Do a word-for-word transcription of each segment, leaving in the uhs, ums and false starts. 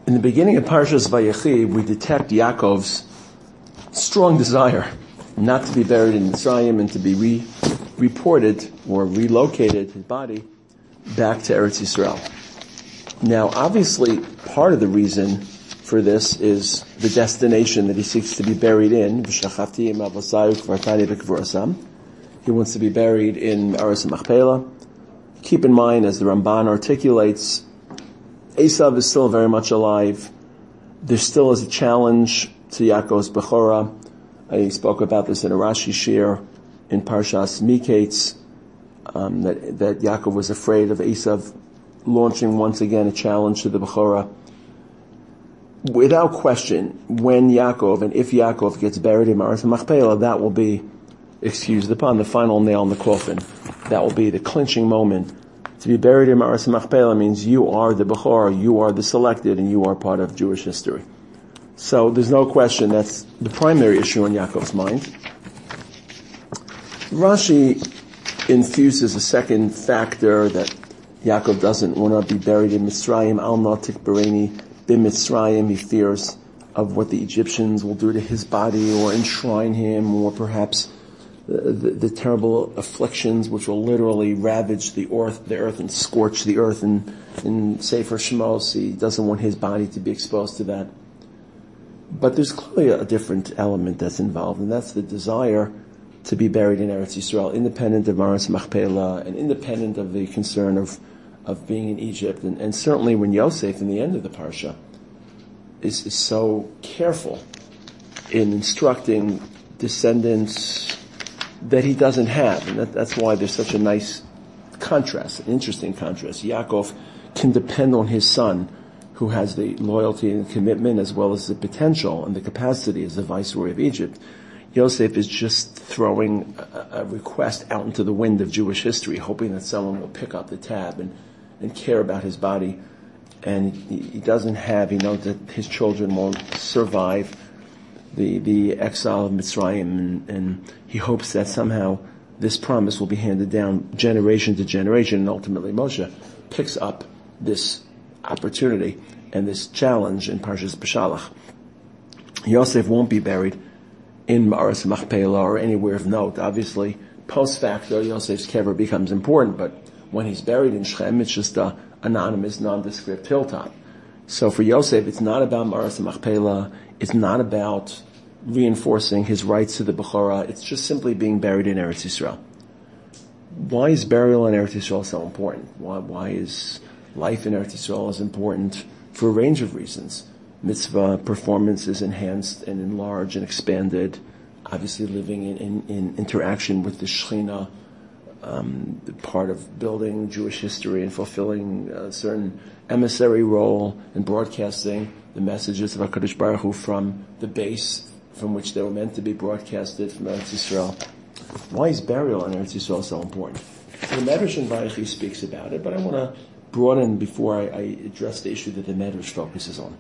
In the beginning of Parshas Vayechi, we detect Yaakov's strong desire not to be buried in Mitzrayim and to be re- reported or relocated, his body, back to Eretz Yisrael. Now, obviously, part of the reason for this is the destination that he seeks to be buried in. He wants to be buried in Aras Machpelah. Keep in mind, as the Ramban articulates, Esav is still very much alive. There still is a challenge to Yaakov's Bechorah. I spoke about this in a Rashi shir in Parshas Miketz, um, that, that Yaakov was afraid of Esav launching once again a challenge to the Bechorah. Without question, when Yaakov and if Yaakov gets buried in Ma'aras Machpelah, that will be excused upon the final nail in the coffin. That will be the clinching moment. To be buried in Ma'aras Machpelah means you are the Bechor, you are the selected, and you are part of Jewish history. So there's no question that's the primary issue on Yaakov's mind. Rashi infuses a second factor that Yaakov doesn't want to be buried in Mitzrayim. Al natik bereni b'Mitzrayim. He fears of what the Egyptians will do to his body or enshrine him, or perhaps The, the, the terrible afflictions which will literally ravage the earth, the earth and scorch the earth. And in Sefer Shemos, he doesn't want his body to be exposed to that. But there's clearly a different element that's involved, and that's the desire to be buried in Eretz Yisrael, independent of Ma'aras Machpelah and independent of the concern of, of being in Egypt. And, and certainly when Yosef, in the end of the Parsha, is, is so careful in instructing descendants that he doesn't have. And that, that's why there's such a nice contrast, an interesting contrast. Yaakov can depend on his son, who has the loyalty and commitment as well as the potential and the capacity as the viceroy of Egypt. Yosef is just throwing a, a request out into the wind of Jewish history, hoping that someone will pick up the tab and, and care about his body. And he, he doesn't have, he knows that his children won't survive the the exile of Mitzrayim, and, and he hopes that somehow this promise will be handed down generation to generation, and ultimately Moshe picks up this opportunity and this challenge in Parshas Beshalach. Yosef won't be buried in Ma'aras Machpelah or anywhere of note. Obviously, post facto, Yosef's kever becomes important, but when he's buried in Shechem, it's just a anonymous, nondescript hilltop. So for Yosef, it's not about Ma'aras Machpelah. It's not about reinforcing his rights to the Bechorah. It's just simply being buried in Eretz Yisrael. Why is burial in Eretz Yisrael so important? Why, why is life in Eretz Yisrael is important? For a range of reasons. Mitzvah performance is enhanced and enlarged and expanded. Obviously living in, in, in interaction with the Shekhinah, um, the part of building Jewish history and fulfilling a certain emissary role in broadcasting the messages of HaKadosh Baruch Hu from the base from which they were meant to be broadcasted from Eretz Yisrael. Why is burial in Eretz Yisrael so important? So the Medrash in Vayechi speaks about it, but I want to broaden before I, I address the issue that the Medrash focuses on.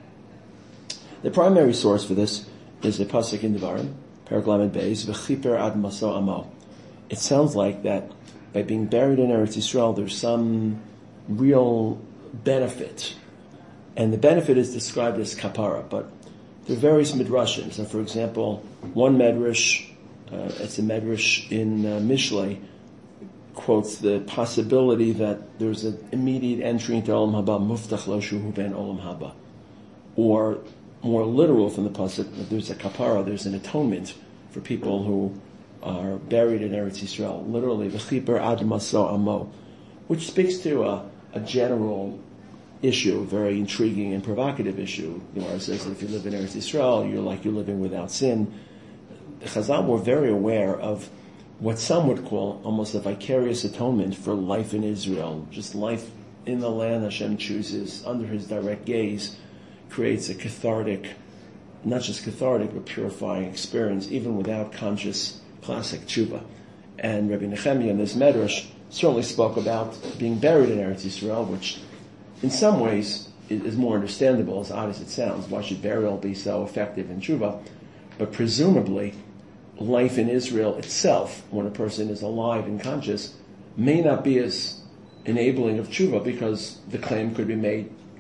The primary source for this is a pasuk in Devarim, Perek Lamed Beis, V'chiper ad maso amo. It sounds like that by being buried in Eretz Yisrael, there's some real benefit. And the benefit is described as kapara, but there are various midrashim. So, for example, one medrash, uh, it's a medrash in uh, Mishlei, quotes the possibility that there's an immediate entry into Olam Haba, muftach lo shuhu ben Olam Haba. Or, more literal from the pasuk, there's a kapara, there's an atonement for people who are buried in Eretz Yisrael. Literally, v'chiper ad maso amo, which speaks to a, a general issue, a very intriguing and provocative issue. The Gemara says that if you live in Eretz Yisrael, you're like you're living without sin. The Chazal were very aware of what some would call almost a vicarious atonement for life in Israel. Just life in the land Hashem chooses, under His direct gaze, creates a cathartic, not just cathartic, but purifying experience, even without conscious classic tshuva. And Rabbi Nehemiah in this Medrash certainly spoke about being buried in Eretz Yisrael, which in some ways is more understandable, as odd as it sounds. Why should burial be so effective in tshuva? But presumably, life in Israel itself, when a person is alive and conscious, may not be as enabling of tshuva, because the claim could be made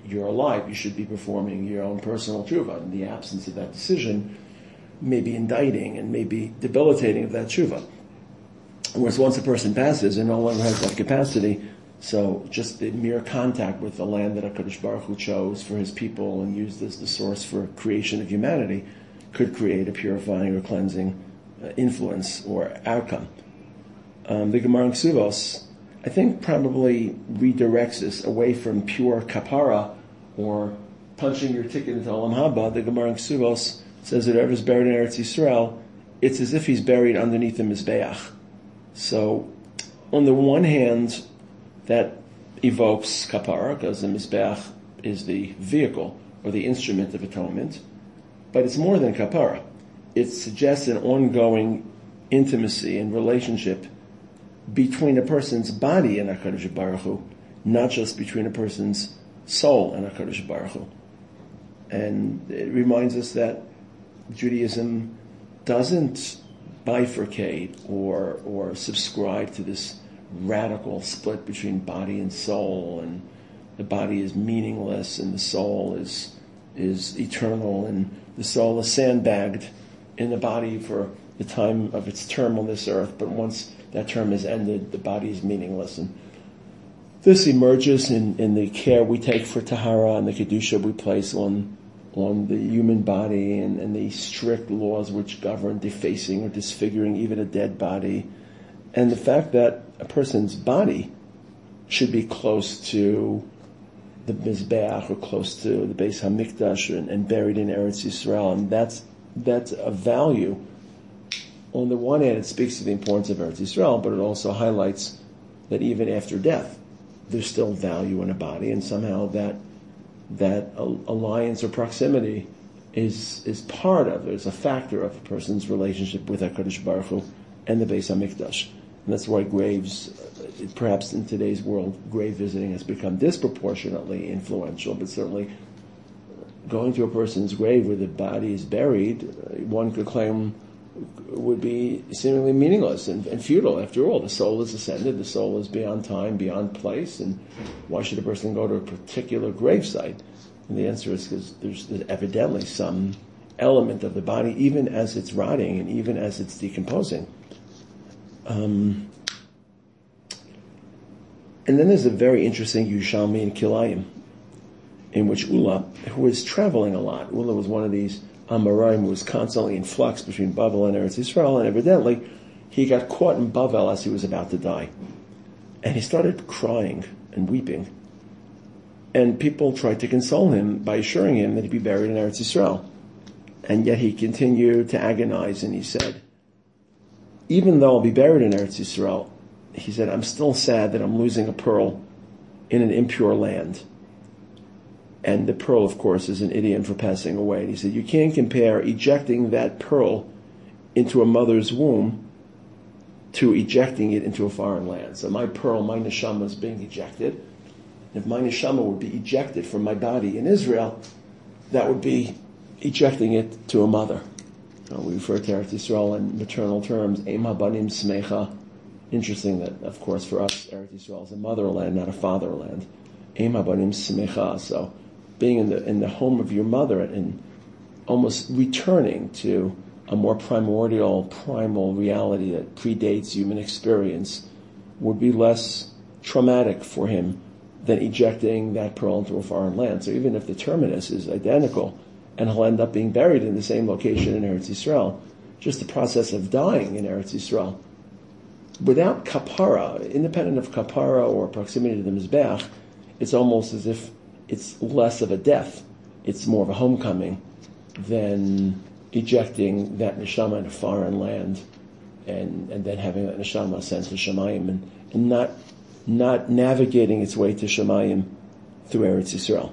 you're alive, you should be performing your own personal tshuva. In the absence of that decision, may be indicting and may be debilitating of that tshuva. Whereas once a person passes, it no longer has that capacity. So just the mere contact with the land that HaKadosh Baruch Hu chose for his people and used as the source for creation of humanity could create a purifying or cleansing uh, influence or outcome. Um, the Gemara in Ksuvos, I think, probably redirects us away from pure kapara or punching your ticket into Olam Haba. The Gemara in Ksuvos says that whoever's buried in Eretz Yisrael, it's as if he's buried underneath the Mizbeach. So, on the one hand, that evokes kapara, because the Mizbeach is the vehicle or the instrument of atonement, but it's more than kapara. It suggests an ongoing intimacy and relationship between a person's body and HaKadosh Baruch Hu, not just between a person's soul and HaKadosh Baruch Hu. And it reminds us that Judaism doesn't bifurcate or or subscribe to this radical split between body and soul, and the body is meaningless and the soul is is eternal, and the soul is sandbagged in the body for the time of its term on this earth, but once that term is ended, the body is meaningless. And this emerges in, in the care we take for Tahara and the Kedusha we place on on the human body, and, and the strict laws which govern defacing or disfiguring even a dead body. And the fact that a person's body should be close to the Mizbeach or close to the Beis HaMikdash and, and buried in Eretz Yisrael. And that's, that's a value. On the one hand, it speaks to the importance of Eretz Yisrael, but it also highlights that even after death, there's still value in a body, and somehow that that alliance or proximity is is part of, is a factor of a person's relationship with HaKadosh Baruch Hu and the Beis HaMikdash. And that's why graves, perhaps in today's world, grave visiting has become disproportionately influential, but certainly going to a person's grave where the body is buried, one could claim would be seemingly meaningless and, and futile. After all, the soul is ascended, the soul is beyond time, beyond place, and why should a person go to a particular gravesite? And the answer is because there's, there's evidently some element of the body, even as it's rotting and even as it's decomposing. Um, and then there's a very interesting Yerushalmi in Kilayim, in which Ula, who was traveling a lot, Ula was one of these Amoraim who was constantly in flux between Bavel and Eretz Yisrael, and evidently he got caught in Bavel as he was about to die. And he started crying and weeping. And people tried to console him by assuring him that he'd be buried in Eretz Yisrael. And yet he continued to agonize, and he said, even though I'll be buried in Eretz Yisrael, he said, I'm still sad that I'm losing a pearl in an impure land. And the pearl, of course, is an idiom for passing away. And he said, you can't compare ejecting that pearl into a mother's womb to ejecting it into a foreign land. So my pearl, my neshama, is being ejected. If my neshama would be ejected from my body in Israel, that would be ejecting it to a mother. So we refer to Eretz Yisrael in maternal terms, Eim habanim smecha. Interesting that, of course, for us, Eretz Yisrael is a motherland, not a fatherland. Eim habanim smecha. So being in the in the home of your mother and almost returning to a more primordial, primal reality that predates human experience would be less traumatic for him than ejecting that pearl into a foreign land. So even if the terminus is identical and he'll end up being buried in the same location in Eretz Yisrael, just the process of dying in Eretz Yisrael, without kapara, independent of kapara or proximity to the Mizbeach, it's almost as if it's less of a death. It's more of a homecoming than ejecting that neshama in a foreign land and, and then having that neshama sent to Shemayim and, and not not navigating its way to Shemayim through Eretz Yisrael.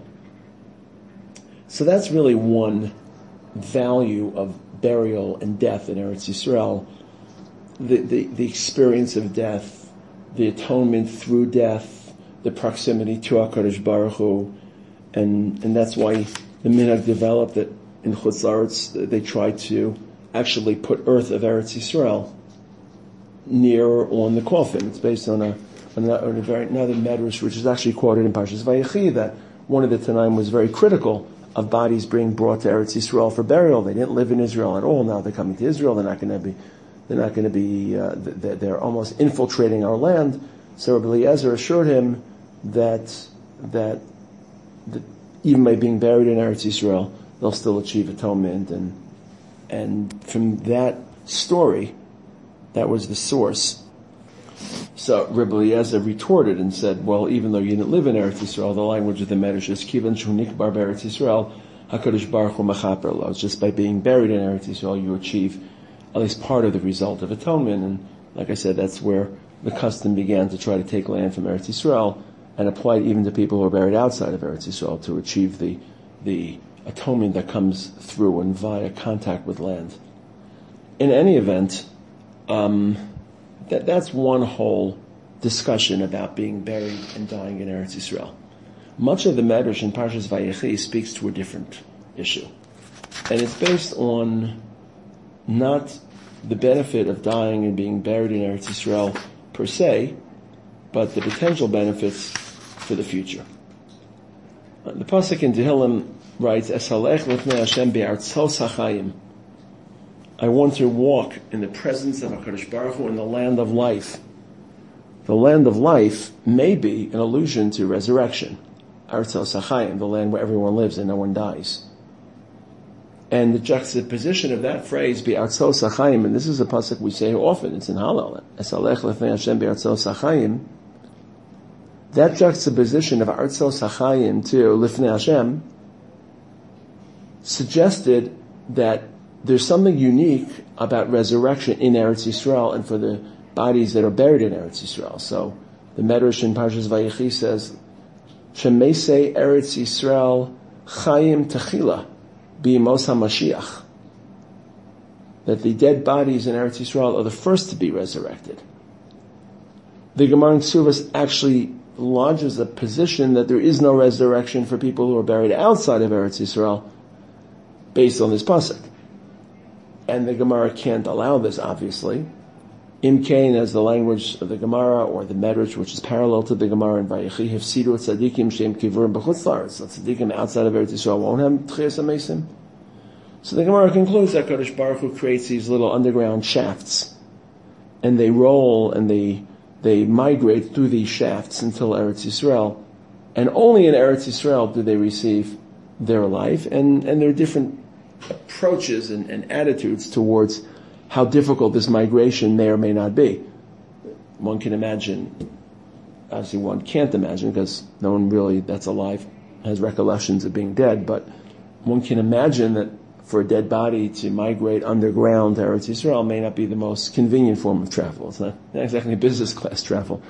So that's really one value of burial and death in Eretz Yisrael. The, the, the experience of death, the atonement through death, the proximity to HaKadosh Baruch Hu, and and that's why the minhag developed that in Chutz La'aretz they tried to actually put earth of Eretz Yisrael near on the coffin. It's based on a, on a, on a very, another medrash which is actually quoted in Parshas Vayechi, that one of the Tanaim was very critical of bodies being brought to Eretz Yisrael for burial. They didn't live in Israel at all. Now they're coming to Israel. They're not going to be, they're not going to be, uh, they're, they're almost infiltrating our land. So Rabbi Eliezer assured him that, that, that even by being buried in Eretz Yisrael, they'll still achieve atonement. And, and from that story, that was the source. So Rabbi Eliezer retorted and said, well, even though you didn't live in Eretz Yisrael, the language of the Medrash is Kivan Shunik Bar Eretz Yisrael, HaKadosh Baruch Hu Mechaper Lo. Just by being buried in Eretz Yisrael, you achieve at least part of the result of atonement. And like I said, that's where the custom began to try to take land from Eretz Yisrael and apply it even to people who are buried outside of Eretz Yisrael to achieve the the atonement that comes through and via contact with land. In any event, um, That, that's one whole discussion about being buried and dying in Eretz Yisrael. Much of the Medrash in Parshas Vayechi speaks to a different issue. And it's based on not the benefit of dying and being buried in Eretz Yisrael per se, but the potential benefits for the future. The Pasuk in Tehillim writes, Esalech lefnei Hashem be'artzos hachayim. I want to walk in the presence of HaKadosh Baruch Hu in the land of life. The land of life may be an allusion to resurrection. Artzos HaChaim, the land where everyone lives and no one dies. And the juxtaposition of that phrase, Be'artzos HaChaim, and this is a pasuk we say often, it's in Hallel, Esalech lefnei Hashem be'artzos HaChaim. That juxtaposition of Artzos HaChaim to Lifnei Hashem suggested that there's something unique about resurrection in Eretz Yisrael and for the bodies that are buried in Eretz Yisrael. So the Medrash in Parshas Vayechi says, Shemesei Eretz Yisrael Chayim Techila B'Yemos HaMashiach. That the dead bodies in Eretz Yisrael are the first to be resurrected. The Gemara in Ksuvos actually lodges a position that there is no resurrection for people who are buried outside of Eretz Yisrael based on this pasuk. And the Gemara can't allow this, obviously. Imkain, as the language of the Gemara, or the Medrash, which is parallel to the Gemara in Vayechi, Hifsidu tzadikim shem kivurim b'chutz la'aretz. So tzadikim outside of Eretz Yisrael won't have tchias hamesim. So the Gemara concludes that Kadosh Baruch Hu creates these little underground shafts, and they roll and they they migrate through these shafts until Eretz Yisrael, and only in Eretz Yisrael do they receive their life, and and there are different approaches and, and attitudes towards how difficult this migration may or may not be. One can imagine, obviously one can't imagine because no one really that's alive has recollections of being dead, but one can imagine that for a dead body to migrate underground to Eretz Yisrael may not be the most convenient form of travel. It's not, not exactly business class travel.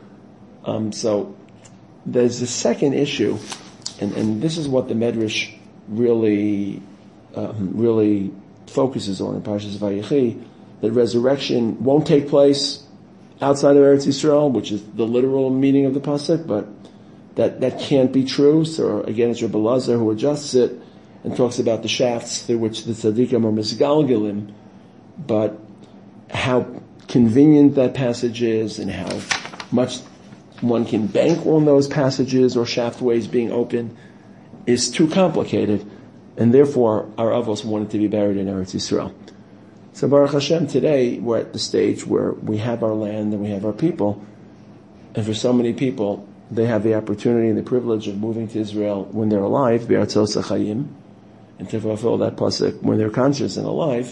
Um, so there's a second issue, and, and this is what the Medrash really Um, really focuses on in Parshas Vayechi, that resurrection won't take place outside of Eretz Yisrael, which is the literal meaning of the pasuk, but that, that can't be true. So again, it's Rabbi Eliezer who adjusts it and talks about the shafts through which the tzaddikim are misgalgalim, but how convenient that passage is and how much one can bank on those passages or shaftways being open is too complicated. And therefore, our avos wanted to be buried in Eretz Yisrael. So Baruch Hashem, today we're at the stage where we have our land and we have our people. And for so many people, they have the opportunity and the privilege of moving to Israel when they're alive, Be'artzos HaChaim, and to fulfill that pasuk when they're conscious and alive.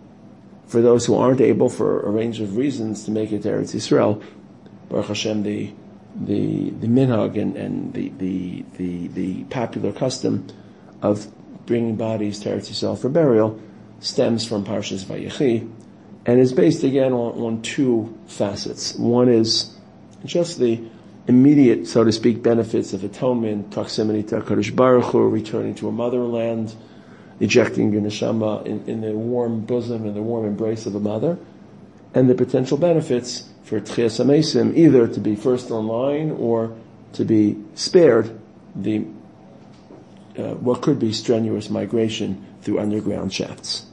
For those who aren't able, for a range of reasons, to make it to Eretz Yisrael, Baruch Hashem, the the the minhag and, and the, the the the popular custom of bringing bodies to Eretz Yisrael for burial stems from Parshas Vayechi, and is based again on, on two facets. One is just the immediate, so to speak, benefits of atonement, proximity to HaKadosh Baruch Hu, returning to a motherland, ejecting your neshama in, in the warm bosom and the warm embrace of a mother, and the potential benefits for Tchias HaMesim, either to be first online or to be spared the Uh, what could be strenuous migration through underground shafts.